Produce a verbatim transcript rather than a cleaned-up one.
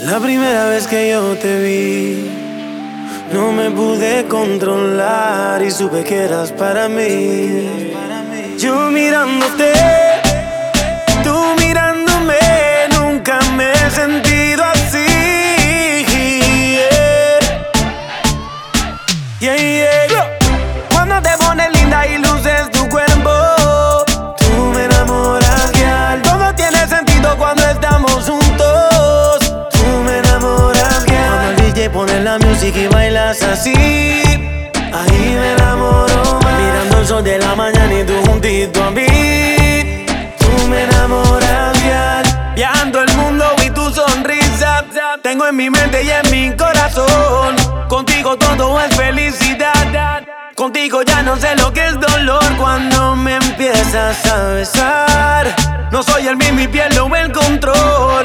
La primera vez que yo te vi, no me pude controlar y supe que eras para mí. Yo mirándote, tú mirándome, nunca me he sentido así. Yeah, yeah, yeah. Cuando te pones linda y luces tu cuerpo, tú me enamoras, girl. Todo tiene sentido cuando estamos juntos. Tú me enamoras, girl. Cuando el D J pone la música y bailas así, ahí me enamoro más. Mirando el sol de la mañana y tú juntito a mí. Tú me enamoras, girl. Viajando el mundo y tu sonrisa tengo en mi mente y en mi corazón. Contigo todo es felicidad. Contigo ya no sé lo que es dolor cuando me empiezas a besar. No soy el mismo y pierdo el control.